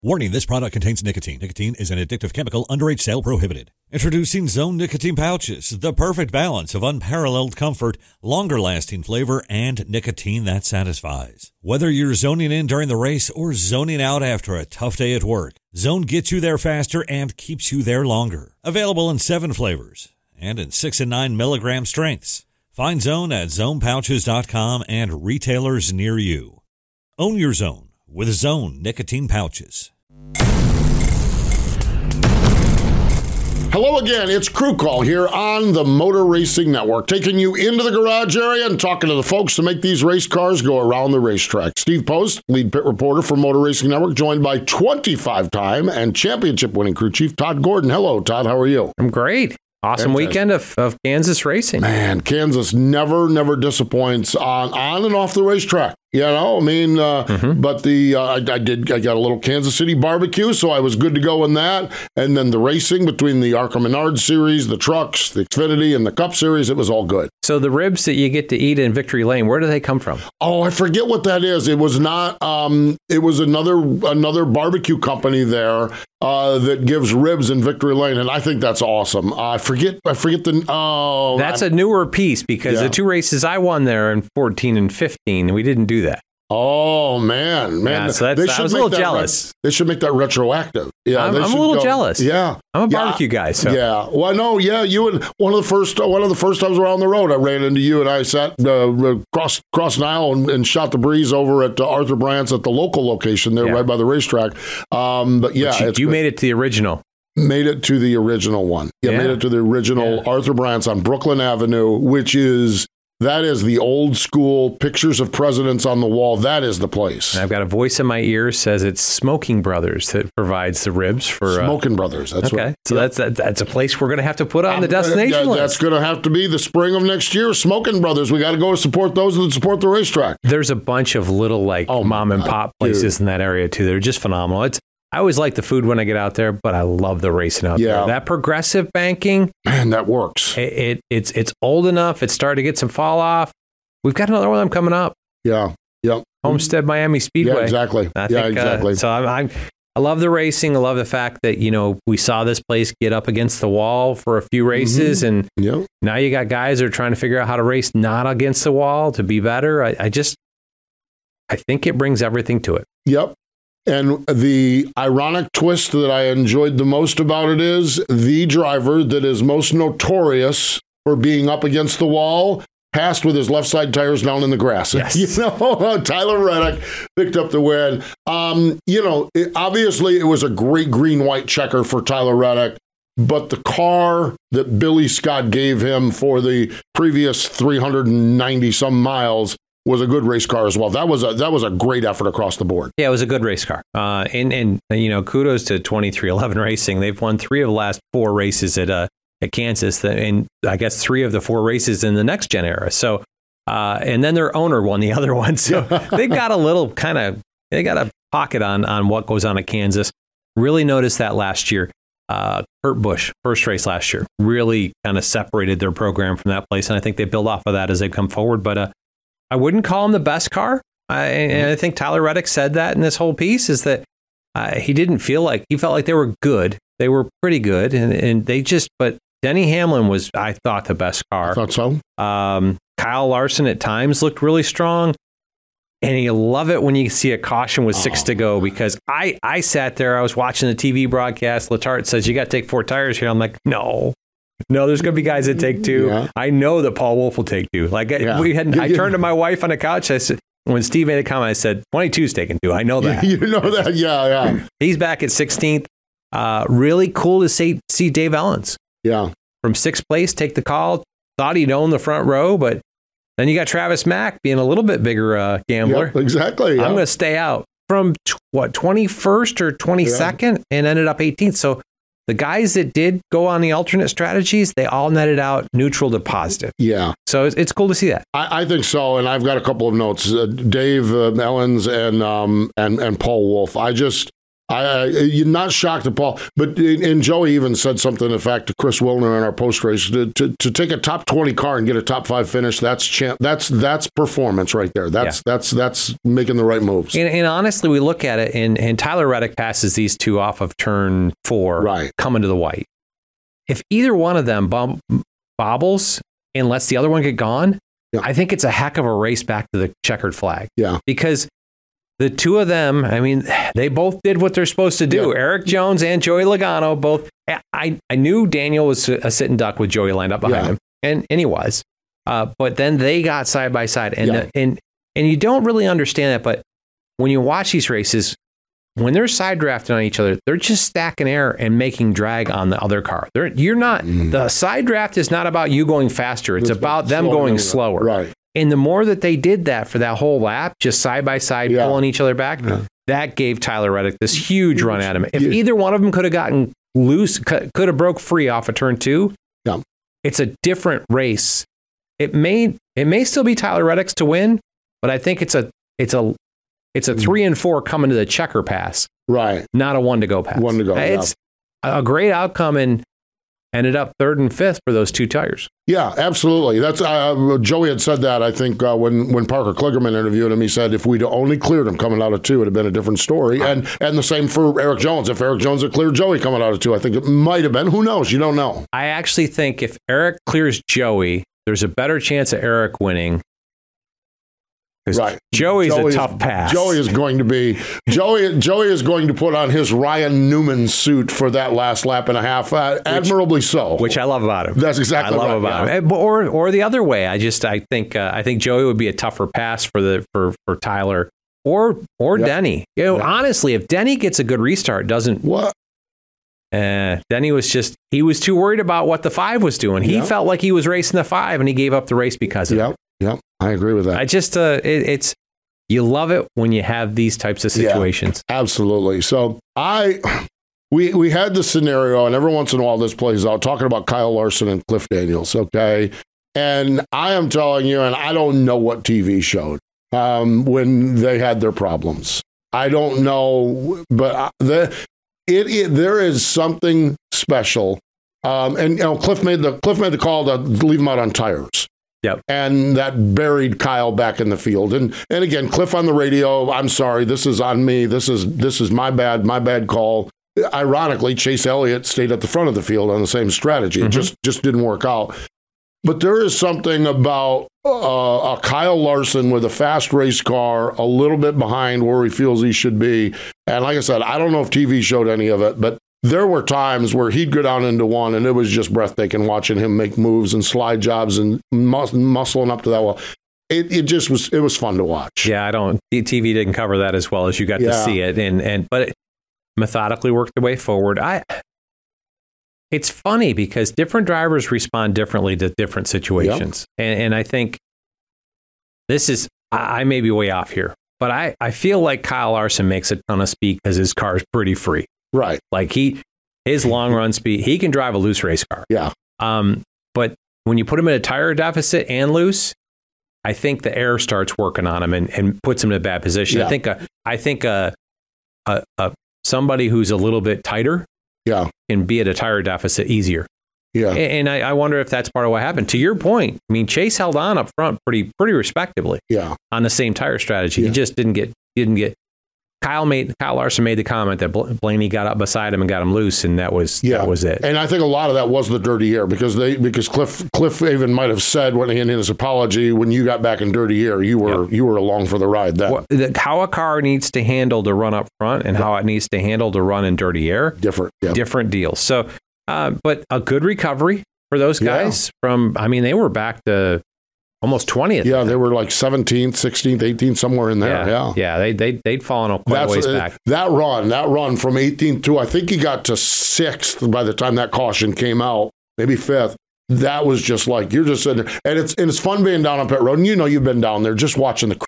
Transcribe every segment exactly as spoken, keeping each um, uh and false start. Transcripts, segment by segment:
Warning, this product contains nicotine. Nicotine is an addictive chemical. Underage sale prohibited. Introducing Zone Nicotine Pouches, the perfect balance of unparalleled comfort, longer-lasting flavor, and nicotine that satisfies. Whether you're zoning in during the race or zoning out after a tough day at work, Zone gets you there faster and keeps you there longer. Available in seven flavors and in six and nine milligram strengths. Find Zone at zone pouches dot com and retailers near you. Own your Zone with Zone Nicotine Pouches. Hello again, it's Crew Call here on the Motor Racing Network, taking you into the garage area and talking to the folks to make these race cars go around the racetrack. Steve Post, lead pit reporter for Motor Racing Network, joined by twenty-five-time and championship-winning crew chief Todd Gordon. Hello, Todd, how are you? I'm great. Awesome Fantastic. weekend of, of Kansas racing. Man, Kansas never, never disappoints on, on and off the racetrack. You know, I mean, uh, mm-hmm. but the uh, I, I did I got a little Kansas City barbecue, so I was good to go in that. And then the racing between the Arca Menard series, the trucks, the Xfinity, and the Cup series, it was all good. So the ribs that you get to eat in Victory Lane, where do they come from? Oh, I forget what that is. It was not. Um, it was another another barbecue company there uh, that gives ribs in Victory Lane, and I think that's awesome. Uh, I forget. I forget the. Oh, that's I, a newer piece because yeah. the two races I won there in fourteen and fifteen, we didn't do that. Oh man, man! Yeah, so that's, they should I was a make little that jealous. Re- they should make that retroactive. Yeah, I'm, they I'm should a little go, jealous. Yeah, I'm a yeah, barbecue guy. So yeah, well, no, yeah, you and one of the first one of the first times around the road, I ran into you and I sat uh, cross cross an aisle and, and shot the breeze over at uh, Arthur Brandt's at the local location there, yeah. right by the racetrack. Um, but yeah, but you, it's you made it to the original. Made it to the original one. Yeah, yeah. made it to the original yeah. Arthur Brandt's on Brooklyn Avenue, which is. That is the old school pictures of presidents on the wall. That is the place. And I've got a voice in my ear says it's Smoking Brothers that provides the ribs for Smoking uh, Brothers. That's okay. What, so yeah. that's that, that's a place we're going to have to put on um, the destination uh, list. That's going to have to be the spring of next year. Smoking Brothers. We got to go support those that support the racetrack. There's a bunch of little like oh, mom and pop places dude. in that area too. They're just phenomenal. It's I always like the food when I get out there, but I love the racing out yeah. there. That progressive banking, man, that works. It, it it's it's old enough. It's starting to get some fall off. We've got another one of them coming up. Yeah, yep. Homestead Miami Speedway. Yeah, exactly. I yeah, think, exactly. Uh, so I'm, I'm, I love the racing. I love the fact that, you know, we saw this place get up against the wall for a few races, mm-hmm. and yep. now you got guys that are trying to figure out how to race not against the wall to be better. I, I just, I think it brings everything to it. Yep. And the ironic twist that I enjoyed the most about it is the driver that is most notorious for being up against the wall passed with his left side tires down in the grass. Yes. You know, Tyler Reddick picked up the win. Um, you know, it, obviously it was a great green-white checker for Tyler Reddick, but the car that Billy Scott gave him for the previous three hundred ninety some miles was a good race car as well. That was a that was a great effort across the board. Yeah, it was a good race car. Uh, and and you know, kudos to twenty-three eleven Racing. They've won three of the last four races at uh at Kansas, and I guess three of the four races in the next gen era. So, uh, and then their owner won the other one. So they've got a little kind of, they got a pocket on, on what goes on at Kansas. Really noticed that last year. Uh, Kurt Busch, first race last year, really kind of separated their program from that place. And I think they build off of that as they come forward. But uh, I wouldn't call him the best car. I, and I think Tyler Reddick said that in this whole piece is that uh, he didn't feel like, he felt like they were good. They were pretty good. And, and they just, but Denny Hamlin was, I thought, the best car. I thought so. Um, Kyle Larson at times looked really strong. And you love it when you see a caution with six oh. to go, because I, I sat there, I was watching the T V broadcast. Letarte says, you got to take four tires here. I'm like, no, no, there's going to be guys that take two. Yeah. I know that Paul Wolf will take two. Like yeah. we had, I turned to my wife on the couch. I said, when Steve made a comment, I said, twenty-two's taking two. I know that. You know that. Yeah, yeah. He's back at sixteenth. Uh, really cool to see, see Dave Ellens. Yeah. From sixth place, take the call. Thought he'd own the front row, but then you got Travis Mack being a little bit bigger uh, gambler. Yep, exactly. Yeah. I'm going to stay out from t- what twenty-first or twenty-second yeah. and ended up eighteenth. So the guys that did go on the alternate strategies, they all netted out neutral to positive. Yeah. So it's, it's cool to see that. I, I think so, and I've got a couple of notes. Uh, Dave uh, Ellens and um and and Paul Wolf. I just. I, I, you're not shocked at Paul, but and Joey even said something, in fact, to Chris Wilner in our post race to, to to take a top twenty car and get a top five finish. That's champ, that's that's performance right there. That's yeah. that's that's making the right moves. And, and honestly, we look at it, and, and Tyler Reddick passes these two off of turn four, right, coming to the white. If either one of them bump, bobbles and lets the other one get gone, yeah. I think it's a heck of a race back to the checkered flag. Yeah, because the two of them, I mean, they both did what they're supposed to do. Yeah. Eric Jones and Joey Logano both. I, I knew Daniel was a sitting duck with Joey lined up behind yeah. him, and, and he was. Uh, but then they got side by side, and yeah. and and you don't really understand that. But when you watch these races, when they're side drafting on each other, they're just stacking air and making drag on the other car. They're, you're not mm. the side draft is not about you going faster. It's, it's about them going slower. Right. And the more that they did that for that whole lap, just side by side, yeah. pulling each other back, yeah. that gave Tyler Reddick this huge run at him. If yeah. either one of them could have gotten loose, could have broke free off of turn two, yeah. it's a different race. It may it may still be Tyler Reddick's to win, but I think it's a it's a it's a three and four coming to the checker pass, right? Not a one to go pass. One to go. It's yeah. a great outcome, and ended up third and fifth for those two tires. Yeah, absolutely. That's uh, Joey had said that, I think, uh, when when Parker Kligerman interviewed him. He said if we'd only cleared him coming out of two, it would have been a different story. And and the same for Eric Jones. If Eric Jones had cleared Joey coming out of two, I think it might have been. Who knows? You don't know. I actually think if Eric clears Joey, there's a better chance of Eric winning. Right. Joey's Joey a tough is, pass. Joey is going to be Joey. Joey is going to put on his Ryan Newman suit for that last lap and a half, uh, which, admirably so. Which I love about him. That's exactly I love right, about yeah. him. Or or the other way. I just I think uh, I think Joey would be a tougher pass for the for, for Tyler or or yep. Denny. You know, yep. honestly, if Denny gets a good restart, doesn't what. Uh, Denny was just, he was too worried about what the five was doing. He yep. felt like he was racing the five and he gave up the race because of yep. it. Yep, I agree with that. I just, uh, it, it's, you love it when you have these types of situations. Yeah, absolutely. So I, we we had the scenario, and every once in a while this plays out, talking about Kyle Larson and Cliff Daniels, okay? And I am telling you, and I don't know what T V showed um, when they had their problems. I don't know, but the, it, it there is something special. Um, and you know, Cliff made the Cliff made the call to leave him out on tires. Yep. And that buried Kyle back in the field. And and again, Cliff on the radio, I'm sorry, this is on me. This is this is my bad, my bad call. Ironically, Chase Elliott stayed at the front of the field on the same strategy. Mm-hmm. It just just didn't work out. But there is something about uh, a Kyle Larson with a fast race car, a little bit behind where he feels he should be. And like I said, I don't know if T V showed any of it, but there were times where he'd go down into one, and it was just breathtaking watching him make moves and slide jobs and mus- muscling up to that wall. It, it just was, it was fun to watch. Yeah, I don't, T V didn't cover that as well as you got yeah. to see it. And, and, but it methodically worked the way forward. I, it's funny because different drivers respond differently to different situations. Yep. And, and I think this is, I, I may be way off here, but I, I feel like Kyle Larson makes a ton of speed because his car is pretty free. Right. Like he, his long run speed, he can drive a loose race car. Yeah. Um, but when you put him in a tire deficit and loose, I think the air starts working on him and, and puts him in a bad position. Yeah. I think, a, I think a, a, a, somebody who's a little bit tighter yeah. can be at a tire deficit easier. Yeah. And, and I, I wonder if that's part of what happened. To your point, I mean, Chase held on up front pretty, pretty respectably. Yeah. On the same tire strategy. Yeah. He just didn't get, didn't get, Kyle made Kyle Larson made the comment that Blaney got up beside him and got him loose, and that was yeah. that was it. And I think a lot of that was the dirty air because they because Cliff Cliff even might have said when he in his apology, when you got back in dirty air, you were yep. you were along for the ride then. Well, the, how a car needs to handle to run up front and yeah. how it needs to handle to run in dirty air, different, yeah. different deals. So, uh, but a good recovery for those guys. Yeah. From I mean, they were back to almost twentieth. Yeah, they were like seventeenth, sixteenth, eighteenth, somewhere in there. Yeah, yeah, yeah they they they'd fallen quite That's, a ways back. That run, that run from eighteenth to I think he got to sixth by the time that caution came out, maybe fifth. That was just like you're just sitting there, and it's and it's fun being down on pit road. And you know you've been down there just watching the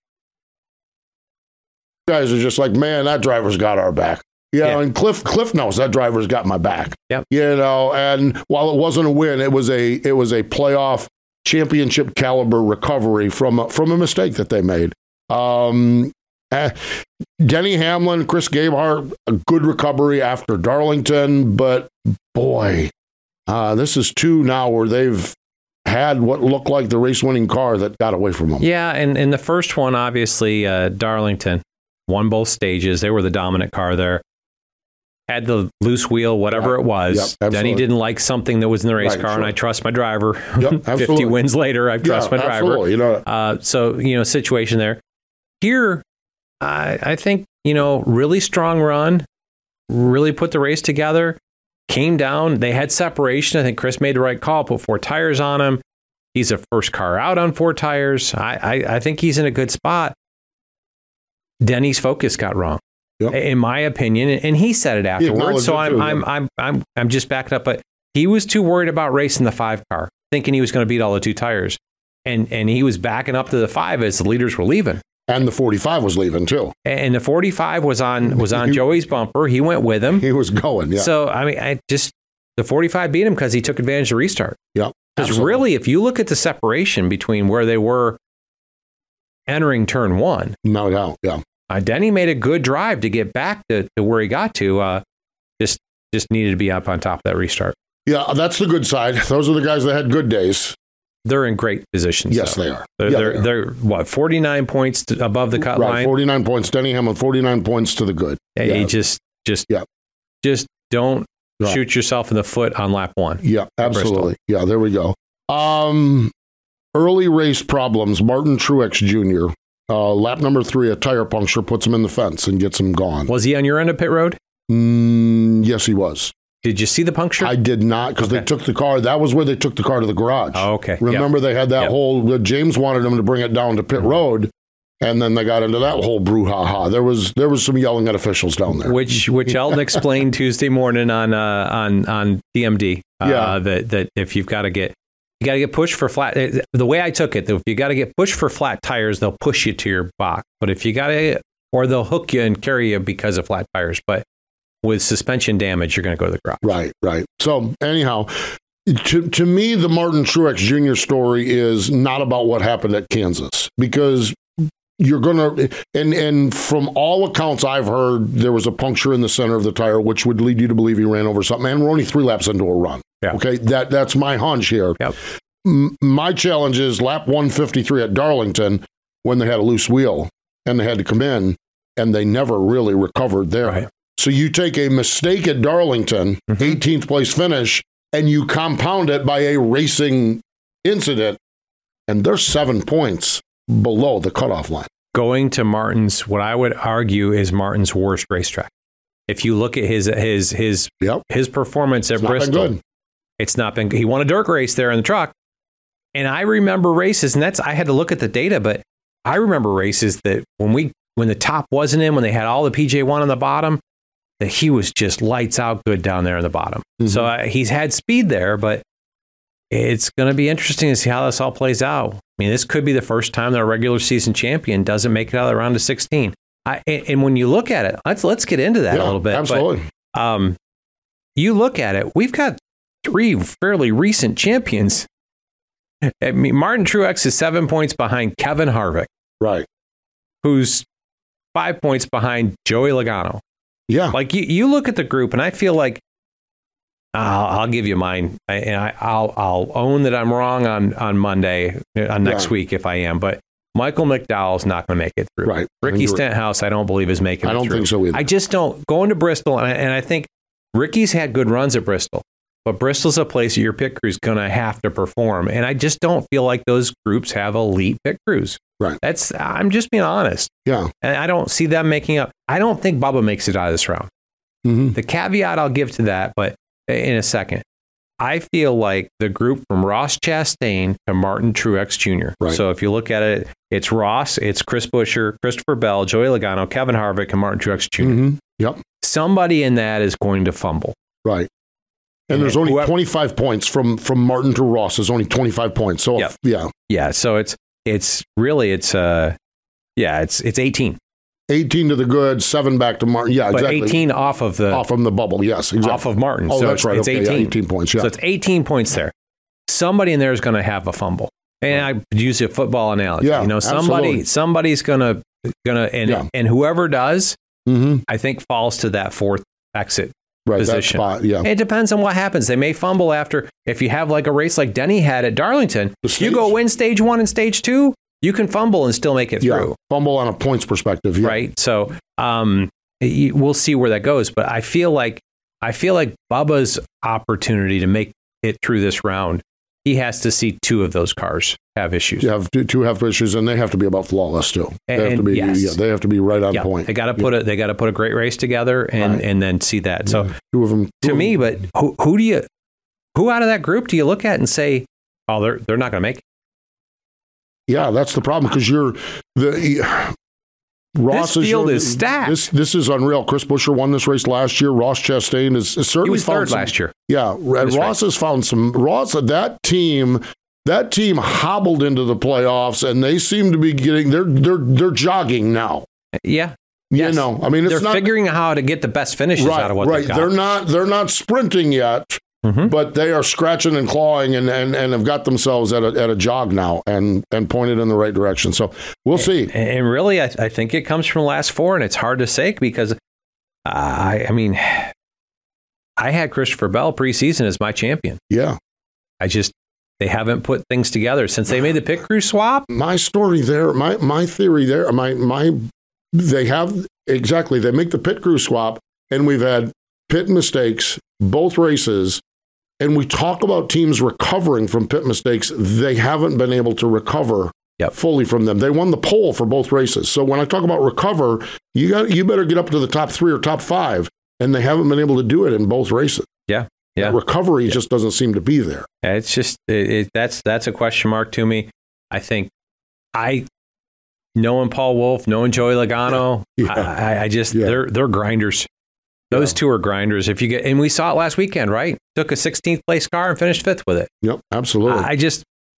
guys are just like, man, that driver's got our back. You know, yeah, and Cliff Cliff knows that driver's got my back. Yep. You know, and while it wasn't a win, it was a it was a playoff championship caliber recovery from a, from a mistake that they made. Um, Uh, Denny Hamlin, Chris Gabehart, a good recovery after Darlington, but boy, uh, this is two now where they've had what looked like the race-winning car that got away from them. Yeah, and in the first one, obviously, uh, Darlington won both stages. They were the dominant car there. Had the loose wheel, whatever Yep. it was. Yep, Denny didn't like something that was in the race Right, car, sure. and I trust my driver. Yep, fifty wins later, I trust yeah, my driver. Absolutely. You know, Uh, so, you know, situation there. Here, I, I think, you know, really strong run, really put the race together, came down. They had separation. I think Chris made the right call, put four tires on him. He's a first car out on four tires. I, I, I think he's in a good spot. Denny's focus got wrong, Yep. in my opinion, and he said it afterwards. acknowledged So it I'm, too, I'm, yeah. I'm, I'm, I'm just backing up. But he was too worried about racing the five car, thinking he was going to beat all the two tires, and and he was backing up to the five as the leaders were leaving. and the forty-five was leaving too. And the forty-five was on was on He- Joey's bumper. He went with him. He was going. Yeah. So I mean, I just the forty-five beat him because he took advantage of the restart. yeah. Because Absolutely. really, if you look at the separation between where they were entering turn one, No doubt. Yeah. uh, Denny made a good drive to get back to, to where he got to. Uh, just just needed to be up on top of that restart. Yeah. That's the good side. Those are the guys that had good days. They're in great positions. Yes, though. they are. They're, Yeah, they're, they are. they're what forty-nine points to, above the cut Right. line. forty-nine points. Denny Hamlin, forty-nine points to the good. Yeah, Yeah. You just just Yeah. just don't Right. shoot yourself in the foot on lap one. Yeah, At Bristol. absolutely. Yeah, there we go. Um, early race problems. Martin Truex Junior Uh, lap number three, a tire puncture puts him in the fence and gets him gone. Was he on your end of pit road? Mm, yes, he was. Did you see the puncture? I did not because Okay. they took the car. That was where they took the car to the garage. Oh, okay. Remember, they had that Yep. whole. James wanted them to bring it down to pit road, and then they got into that whole brouhaha. There was there was some yelling at officials down there. Which which Eldon explained Tuesday morning on uh, on on D M D. Uh, Yeah. That that if you've got to get you got to get pushed for flat. The way I took it, if you got to get pushed for flat tires, they'll push you to your box. But if you got to, or they'll hook you and carry you because of flat tires. But with suspension damage, you're going to go to the garage. Right, right. So anyhow, to to me, the Martin Truex Junior story is not about what happened at Kansas because you're gonna and and from all accounts I've heard, there was a puncture in the center of the tire, which would lead you to believe he ran over something. And we're only three laps into a run. Yeah. Okay, that that's my hunch here. Yep. M- my challenge is lap one fifty-three at Darlington when they had a loose wheel and they had to come in and they never really recovered there. Right. So you take a mistake at Darlington, Mhm. eighteenth place finish, and you compound it by a racing incident, and they're seven points below the cutoff line. Going to Martin's, what I would argue is Martin's worst racetrack. If you look at his his his Yep. his performance at It's not been Bristol, good. it's not been. He won a dirt race there in the truck, and I remember races, and that's I had to look at the data, but I remember races that when we when the top wasn't in, when they had all the P J one on the bottom, that he was just lights out good down there in the bottom. Mhm. So uh, he's had speed there, but it's going to be interesting to see how this all plays out. I mean, this could be the first time that a regular season champion doesn't make it out of the round of sixteen. I, and, and when you look at it, let's let's get into that Yeah, a little bit. absolutely. But, um, you look at it, we've got three fairly recent champions. I mean, Martin Truex is seven points behind Kevin Harvick, Right. who's five points behind Joey Logano. Yeah. Like you, you look at the group, and I feel like I'll, I'll give you mine, I, and I, I'll I'll own that I'm wrong on on Monday, on next Yeah. week if I am. But Michael McDowell's not going to make it through. Right. Ricky I agree. Stenhouse, I don't believe is making. I it don't through. think so either. I just don't going to Bristol, and I, and I think Ricky's had good runs at Bristol, but Bristol's a place that your pit crew's going to have to perform, and I just don't feel like those groups have elite pit crews. Right. That's I'm just being honest, Yeah. and I don't see them making up. I don't think Bubba makes it out of this round. Mm-hmm. The caveat I'll give to that, but in a second. I feel like the group from Ross Chastain to Martin Truex Junior Right. So if you look at it, it's Ross, it's Chris Buescher, Christopher Bell, Joey Logano, Kevin Harvick, and Martin Truex Junior Mm-hmm. Yep. Somebody in that is going to fumble. Right. And there's And only whoever- twenty-five points from from Martin to Ross. There's only twenty-five points. So Yep. yeah, Yeah, so it's it's really it's uh yeah, it's it's eighteen. eighteen to the good, seven back to Martin. Yeah, But exactly. eighteen off of the off from the bubble. Yes, exactly. off of Martin. Oh, so that's it's, right. it's Okay, eighteen. yeah, eighteen points. Yeah. So it's eighteen points there. Somebody in there is going to have a fumble. And I use a football analogy. Yeah, you know, somebody absolutely. somebody's going to gonna and Yeah. and whoever does, Mm-hmm. I think falls to that fourth exit Right, that position. spot, yeah. It depends on what happens. They may fumble after. If you have like a race like Denny had at Darlington, The you go stage. win stage one and stage two, you can fumble and still make it Yeah, through. fumble on a points perspective. Yeah. Right. So um, y- we'll see where that goes. But I feel like I feel like Bubba's opportunity to make it through this round, he has to see two of those cars have issues. You have two, two have issues, and they have to be about flawless too. They have And- to be, yes. yeah, they have to be right on Yeah, point. they got to put a they got to put a great race together and Right. and then see that. So Yeah, two of them. two to of me, them. but who who do you who out of that group do you look at and say, oh, they're they're not going to make it? Yeah, that's the problem because you're the Ross This field is, is stacked. This this is unreal. Chris Buescher won this race last year. Ross Chastain is, is certainly He was found third some- last year. Yeah, and This Ross has found some. Ross that team. That team hobbled into the playoffs, and they seem to be getting. They're they're they're jogging now. Yeah. You Yes. know, I mean, it's They're not figuring out how to get the best finishes right. out of what right. they got. They're not. They're not sprinting yet. Mhm. But they are scratching and clawing and, and, and have got themselves at a, at a jog now and, and pointed in the right direction. So we'll see. And, and really, I, I think it comes from the last four, and it's hard to say because I, I mean, I had Christopher Bell preseason as my champion. Yeah. I just, they haven't put things together since they made the pit crew swap. My story there, my, my theory there, my, my, they have exactly, they make the pit crew swap and we've had pit mistakes, both races. And we talk about teams recovering from pit mistakes. They haven't been able to recover Yep. fully from them. They won the pole for both races. So when I talk about recover, you got you better get up to the top three or top five. And they haven't been able to do it in both races. Yeah. Yeah. That recovery just doesn't seem to be there. It's just, it, it, that's, that's a question mark to me. I think I, knowing Paul Wolf, knowing Joey Logano, Yeah. I, I just, Yeah. they're, they're grinders. Those Yeah. two are grinders. If you get, and we saw it last weekend, right? Took a sixteenth place car and finished fifth with it. Yep, absolutely. I just,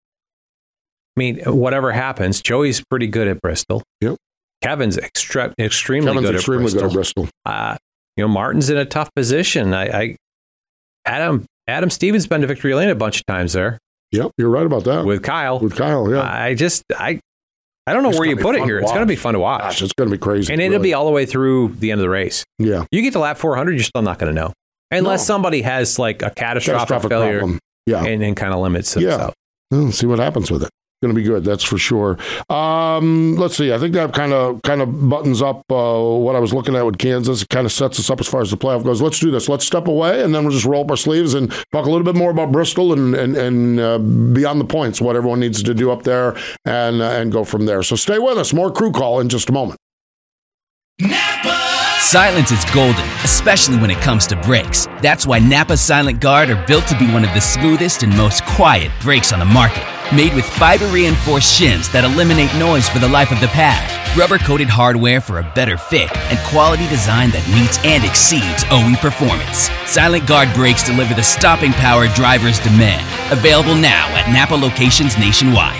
I mean, whatever happens, Joey's pretty good at Bristol. Yep. Kevin's extra, extremely Kevin's good extremely at Bristol. good at Bristol. Uh, you know, Martin's in a tough position. I, I Adam Adam Stevens been to Victory Lane a bunch of times there Yep, you're right about that. with Kyle. With Kyle, yeah. I just I I don't know It's where you gonna be put it fun here. to It's going to watch. be fun to watch, Gosh, it's going to be crazy. and it'll really. be all the way through the end of the race. Yeah. You get to lap four hundred, you're still not going to know unless No. somebody has like a catastrophic, Catastrophic failure problem. Yeah. and, and kind of limits Yeah. itself. Well, see what happens with it. Going to be good, that's for sure. Um, let's see. I think that kind of kind of buttons up uh, what I was looking at with Kansas. It kind of sets us up as far as the playoff goes. Let's do this. Let's step away, and then we'll just roll up our sleeves and talk a little bit more about Bristol and and, and uh, beyond the points, what everyone needs to do up there, and uh, and go from there. So stay with us. More Crew Call in just a moment. Silence is golden, especially when it comes to brakes. That's why Napa Silent Guard are built to be one of the smoothest and most quiet brakes on the market. Made with fiber-reinforced shims that eliminate noise for the life of the pad, rubber-coated hardware for a better fit, and quality design that meets and exceeds O E performance. Silent Guard brakes deliver the stopping power drivers demand. Available now at Napa locations nationwide.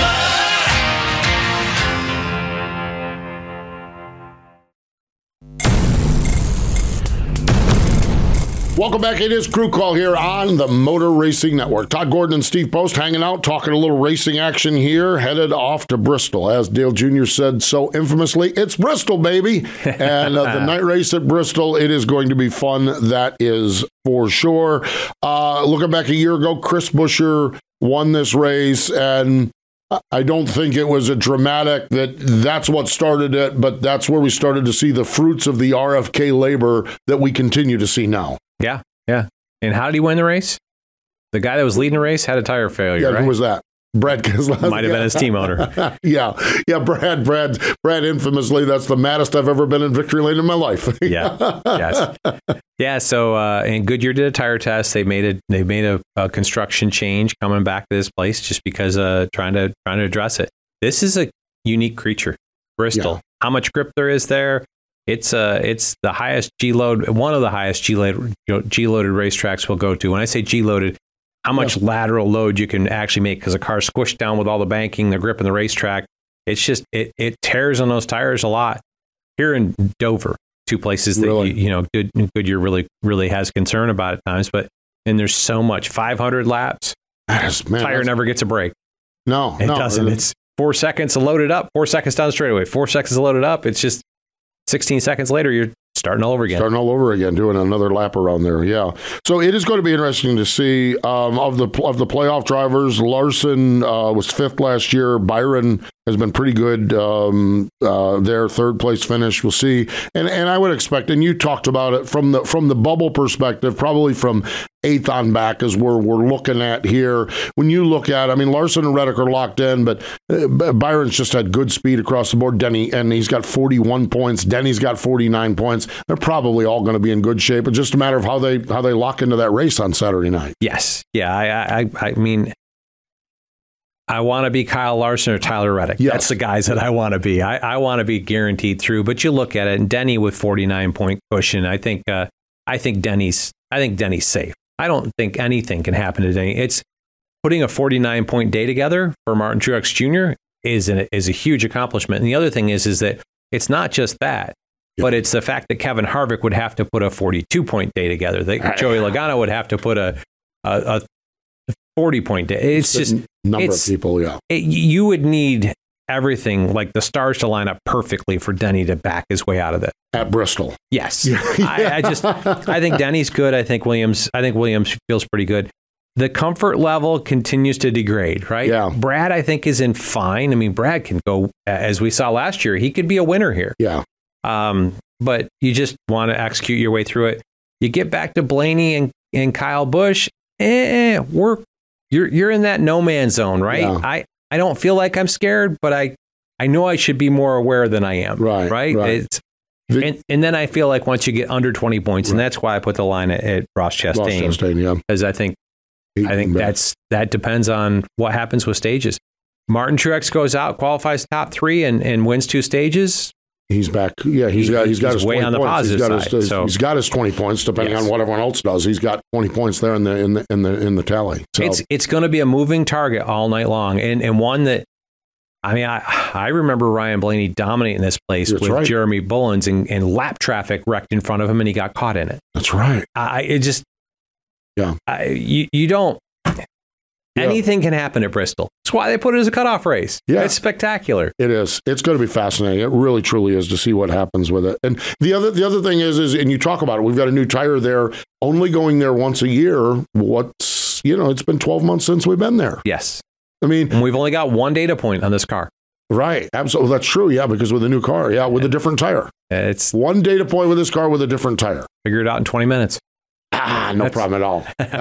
Welcome back. It is Crew Call here on the Motor Racing Network. Todd Gordon and Steve Post hanging out, talking a little racing action here, headed off to Bristol. As Dale Junior said so infamously, it's Bristol, baby. And uh, the night race at Bristol, it is going to be fun. That is for sure. Uh, looking back a year ago, Chris Buescher won this race, and I don't think it was a dramatic that that's what started it, but that's where we started to see the fruits of the R F K labor that we continue to see now. Yeah, yeah. And how did he win the race? The guy that was leading the race had a tire failure, Yeah, right? who was that? Brad Keselowski. Might have been his team owner. yeah, yeah, Brad, Brad, Brad. Infamously, that's the maddest I've ever been in Victory Lane in my life. Yeah, yes, yeah. So, uh, and Goodyear did a tire test. They made a they made a, a construction change coming back to this place just because uh, trying to trying to address it. This is a unique creature, Bristol. Yeah. How much grip there is there? It's uh it's the highest G load, one of the highest G load G loaded racetracks we'll go to. When I say G loaded, how much Yeah. lateral load you can actually make because the car's squished down with all the banking, the grip, and the racetrack. It's just it it tears on those tires a lot. Here in Dover, two places that Really? you, you know Good, Goodyear really really has concern about at times, but and there's so much five hundred laps, That is, man, tire that's- never gets a break. no, It no, doesn't. and It's four seconds to load it up, four seconds down the straightaway, four seconds to load it up. It's just sixteen seconds later, you're starting all over again. Starting all over again, doing another lap around there. Yeah. So it is going to be interesting to see um, of the of the playoff drivers. Larson uh, was fifth last year. Byron has been pretty good um, uh, there, third place finish. We'll see. And and I would expect, and you talked about it from the from the bubble perspective, probably from eighth on back is where we're looking at here. When you look at, I mean, Larson and Reddick are locked in, but uh, Byron's just had good speed across the board. Denny, and he's got forty-one points. Denny's got forty-nine points. They're probably all going to be in good shape. It's just a matter of how they how they lock into that race on Saturday night. Yes. Yeah. I I, I mean, I want to be Kyle Larson or Tyler Reddick. Yes. That's the guys that I want to be. I, I want to be guaranteed through. But you look at it, and Denny with forty-nine point cushion. I think uh, I think Denny's I think Denny's safe. I don't think anything can happen to Denny. It's putting a forty-nine point day together for Martin Truex Junior is an, is a huge accomplishment. And the other thing is is that it's not just that, yeah. but it's the fact that Kevin Harvick would have to put a forty-two point day together. That Joey Logano would have to put a a, a forty point day. It's just number it's, of people. Yeah, it, you would need everything, like the stars to line up perfectly for Denny to back his way out of it. At Bristol. Yes. Yeah. I, I just, I think Denny's good. I think Williams, I think Williams feels pretty good. The comfort level continues to degrade, right? Yeah. Brad, I think, is in fine. I mean, Brad can go, as we saw last year, he could be a winner here. Yeah. Um, but you just want to execute your way through it. You get back to Blaney and, and Kyle Busch, eh, we're, you're, you're in that no man's zone, right? Yeah. I, I don't feel like I'm scared, but I, I know I should be more aware than I am. Right. Right. right. It's, the, and, and then I feel like once you get under twenty points, right. and that's why I put the line at, at Ross Chastain. Ross Chastain, yeah. Because I think, I think that's, that depends on what happens with stages. Martin Truex goes out, qualifies top three and, and wins two stages. He's back. Yeah, he's he, got he's got he's his way on the points. positive he's got side. His, so. He's got his twenty points, depending yes. on what everyone else does. He's got twenty points there in the in the in the in the tally. So. It's it's going to be a moving target all night long, and and one that I mean I I remember Ryan Blaney dominating this place That's with right. Jeremy Bullins, and, and lap traffic wrecked in front of him, and he got caught in it. That's right. I it just yeah. I, you you don't. Yeah. Anything can happen at Bristol. That's why they put it as a cutoff race. Yeah. It's spectacular. It is. It's going to be fascinating. It really, truly is to see what happens with it. And the other the other thing is, is and you talk about it, we've got a new tire there, only going there once a year. What's, you know, it's been twelve months since we've been there. Yes. I mean. And we've only got one data point on this car. Right. Absolutely. That's true. Yeah, because with a new car. Yeah, with a different tire. It's one data point with this car with a different tire. Figure it out in twenty minutes. Ah, no That's... problem at all.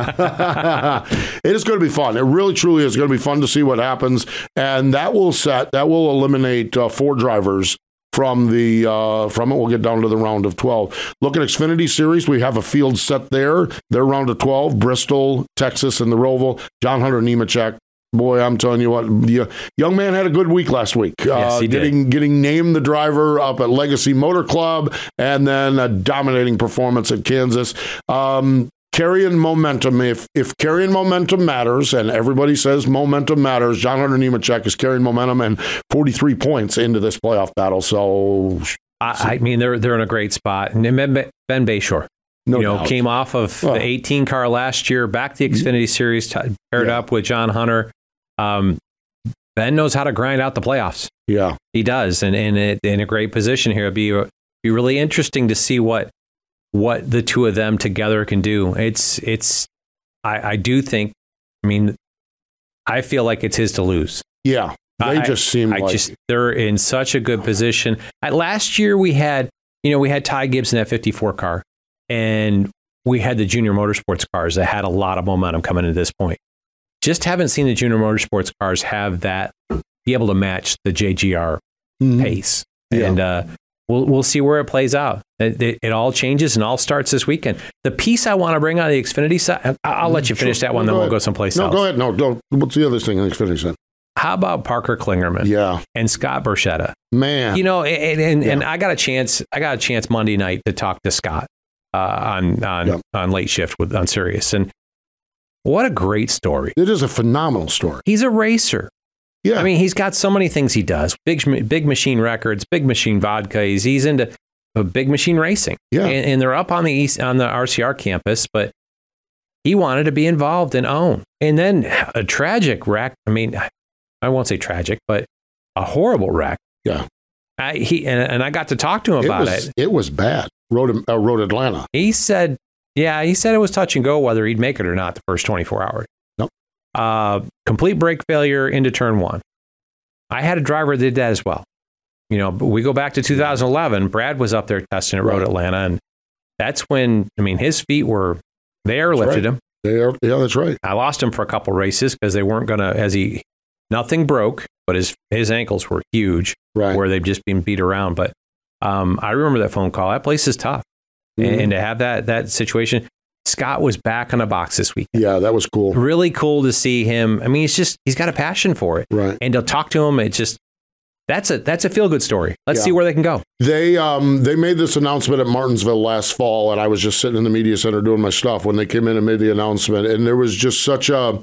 It is going to be fun. It really, truly is going to be fun to see what happens. And that will set, that will eliminate uh, four drivers from the uh, from it. We'll get down to the round of twelve. Look at Xfinity Series. We have a field set there. Their round of twelve, Bristol, Texas, and the Roval. John Hunter Nemechek. Boy, I'm telling you what, the young man had a good week last week. Yes, uh, he getting did. getting named the driver up at Legacy Motor Club, and then a dominating performance at Kansas. Um, carrying momentum. If if carrying momentum matters, and everybody says momentum matters, John Hunter Nemechek is carrying momentum and forty-three points into this playoff battle. So, I, I mean, they're they're in a great spot. And Ben, Ben Bayshore. No you know, doubt. came off of oh. the eighteen car last year, back to the Xfinity Series, t- paired yeah. up with John Hunter. Um, Ben knows how to grind out the playoffs. Yeah, he does, and and it, in a great position here. It'd be be really interesting to see what what the two of them together can do. It's it's I, I do think. I mean, I feel like it's his to lose. Yeah, they I, just seem I like just they're in such a good position. At, last year we had you know we had Ty Gibbs in that fifty-four car, and we had the Junior Motorsports cars that had a lot of momentum coming to this point. Just haven't seen the Junior Motorsports cars have that, be able to match the J G R mm-hmm. pace. Yeah. And uh, we'll we'll see where it plays out. It, it, it all changes and all starts this weekend. The piece I want to bring on the Xfinity side, I'll let you finish sure. that one, no, then we'll ahead. go someplace no, else. No, go ahead. No, don't. What's the other thing on the Xfinity side? How about Parker Klingerman? Yeah. And Scott Borchetta? Man. You know, and and, yeah. and I got a chance. I got a chance Monday night to talk to Scott uh, on on yeah. on late shift with on Sirius, and what a great story. It is a phenomenal story. He's a racer. Yeah. I mean, he's got so many things he does. Big big machine records, big machine vodka. He's, he's into uh, big machine racing. Yeah. And, and they're up on the East on the R C R campus, but he wanted to be involved and own. And then a tragic wreck. I mean, I won't say tragic, but a horrible wreck. Yeah. I, he and, and I got to talk to him It about was, it. it was bad. Road, uh, Road Atlanta. He said, yeah, he said it was touch and go whether he'd make it or not the first twenty-four hours. Nope. Uh, complete brake failure into turn one. I had a driver that did that as well. You know, we go back to two thousand eleven. Brad was up there testing at Road Right. Atlanta, and that's when, I mean, his feet were, they airlifted right. him. They are, yeah, that's right. I lost him for a couple races because they weren't going to, as he, nothing broke, but his his ankles were huge Right. where they've just been beat around. But um, I remember that phone call. That place is tough. Mhm. And, and to have that that situation, Scott was back on the box this week. Yeah, that was cool. Really cool to see him. I mean, he's just, he's got a passion for it. Right. And to talk to him, it's just, that's a, that's a feel good story. Let's Yeah. see where they can go. They um they made this announcement at Martinsville last fall, and I was just sitting in the media center doing my stuff when they came in and made the announcement, and there was just such a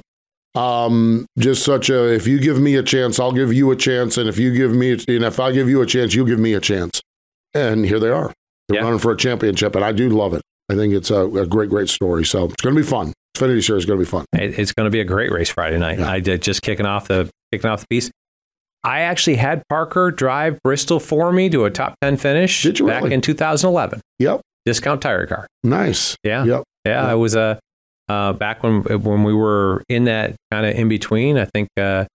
um just such a if you give me a chance, I'll give you a chance, and if you give me and if I give you a chance, you give me a chance, and here they are. They're Yeah. running for a championship, and I do love it. I think it's a, a great great story. So it's going to be fun. Xfinity Series is going to be fun. It, it's going to be a great race Friday night. Yeah. I did just kicking off the kicking off the piece. I actually had Parker drive Bristol for me to a top ten finish Did you back really? in two thousand eleven. Yep, Discount tire car. nice. Yeah. Yep. Yeah, Yeah. I was a uh, uh, back when when we were in that kind of in between. I think uh,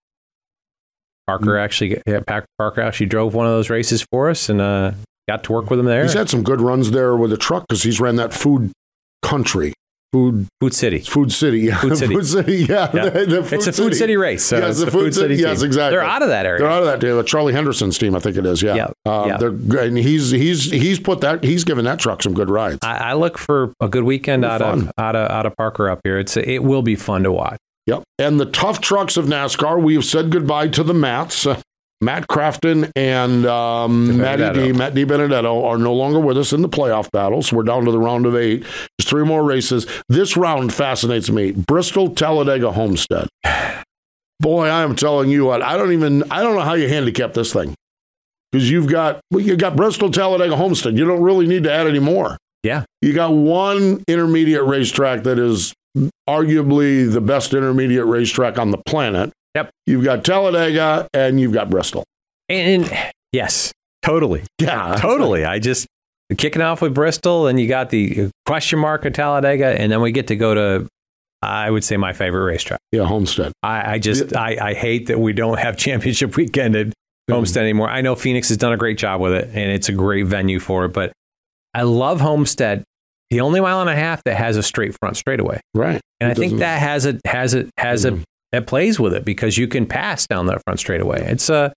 Parker Mm. actually yeah, Pac- Parker actually drove one of those races for us and uh, got to work with him there. He's had some good runs there with the truck because he's ran that food country. Food, Food City. Food City, yeah. Food City. Food City, yeah. Yeah. The, the It's a Food City race. So Yes, it's the the Food Food City- City. yes, team. exactly. They're out of that area. They're out of that deal. Charlie Henderson's team, I think it is. Yeah, Yeah, Um, yeah. They're and he's he's he's put that he's given that truck some good rides. I, I look for a good weekend It'll out be of fun. out of out of Parker up here. It's it will be fun to watch. Yep. And the tough trucks of NASCAR, we have said goodbye to the Matts. Uh, Matt Crafton and um, Matty D, Benedetto. Matt D. Benedetto are no longer with us in the playoff battles. We're down to the round of eight. There's three more races. This round fascinates me. Bristol, Talladega, Homestead. Boy, I am telling you what, I don't even, I don't know how you handicap this thing. Because you've got, well, you got Bristol, Talladega, Homestead. You don't really need to add any more. Yeah. You got one intermediate racetrack that is arguably the best intermediate racetrack on the planet. Yep. You've got Talladega and you've got Bristol. And, and yes, totally. Yeah. Totally. I just kicking off with Bristol, and you got the question mark at Talladega, and then we get to go to, I would say, my favorite racetrack. Yeah, Homestead. I, I just I, I hate that we don't have championship weekend at Homestead anymore. I know Phoenix has done a great job with it, and it's a great venue for it, but I love Homestead. The only mile and a half that has a straight front straightaway, Right. and It I think doesn't- that has a has a has Mhm. a that plays with it because you can pass down that front straightaway. It's uh,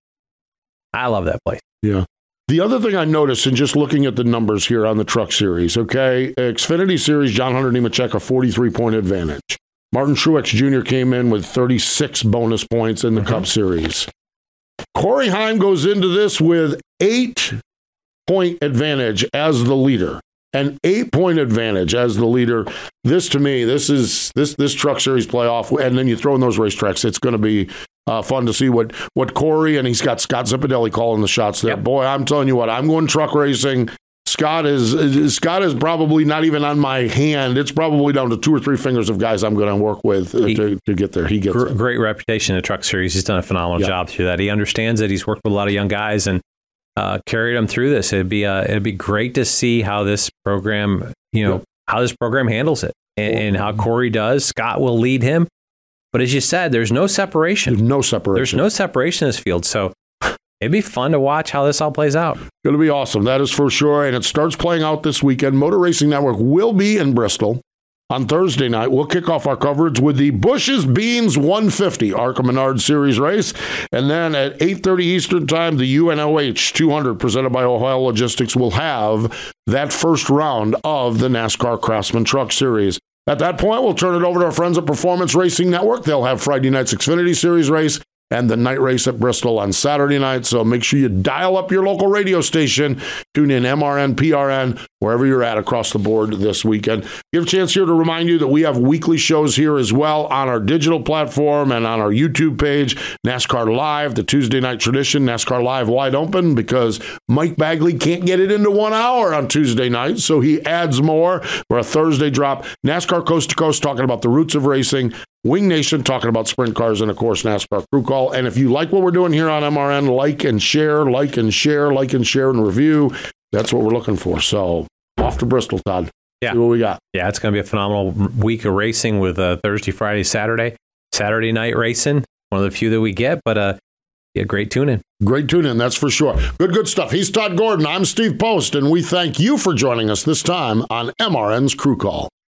I love that place. Yeah. The other thing I noticed in just looking at the numbers here on the Truck Series, okay, Xfinity Series, John Hunter Nemechek, a forty-three point advantage. Martin Truex Junior came in with thirty-six bonus points in the Mhm. Cup Series. Corey Heim goes into this with eight point advantage as the leader. An eight point advantage as the leader. This to me, this is this this Truck Series playoff, and then you throw in those racetracks. It's going to be uh, fun to see what what Corey and he's got Scott Zipadelli calling the shots there. Yep. Boy, I'm telling you what, I'm going truck racing. Scott is, is Scott is probably not even on my hand. It's probably down to two or three fingers of guys I'm going to work with uh, He- to, to get there. He gets Gr- it. great reputation in the Truck Series. He's done a phenomenal Yeah. job through that. He understands it. He's worked with a lot of young guys and uh, carried them through this. It'd be uh, it'd be great to see how this program, you know, Yep. how this program handles it and, and how Corey does. Scott will lead him, but as you said, there's no separation. There's no separation. There's no separation in this field, so it'd be fun to watch how this all plays out. Going to be awesome. That is for sure. And it starts playing out this weekend. Motor Racing Network will be in Bristol on Thursday night. We'll kick off our coverage with the Bush's Beans one fifty ARCA Menard Series race. And then at eight thirty Eastern Time, the U N O H two hundred presented by Ohio Logistics will have that first round of the NASCAR Craftsman Truck Series. At that point, we'll turn it over to our friends at Performance Racing Network. They'll have Friday night's Xfinity Series race and the night race at Bristol on Saturday night. So make sure you dial up your local radio station. Tune in M R N, P R N, wherever you're at across the board this weekend. Give a chance here to remind you that we have weekly shows here as well on our digital platform and on our YouTube page, NASCAR Live, the Tuesday night tradition, NASCAR Live wide open because Mike Bagley can't get it into one hour on Tuesday night, so he adds more for a Thursday drop. NASCAR Coast to Coast talking about the roots of racing, Wing Nation talking about sprint cars, and of course NASCAR Crew Call. And if you like what we're doing here on M R N, like and share, like and share, like and share and review. That's what we're looking for. So off to Bristol, Todd. Yeah. See what we got. Yeah, it's going to be a phenomenal week of racing with uh, Thursday, Friday, Saturday, Saturday night racing. One of the few that we get, but uh, yeah, great tune-in. Great tune-in, that's for sure. Good, good stuff. He's Todd Gordon. I'm Steve Post, and we thank you for joining us this time on M R N's Crew Call.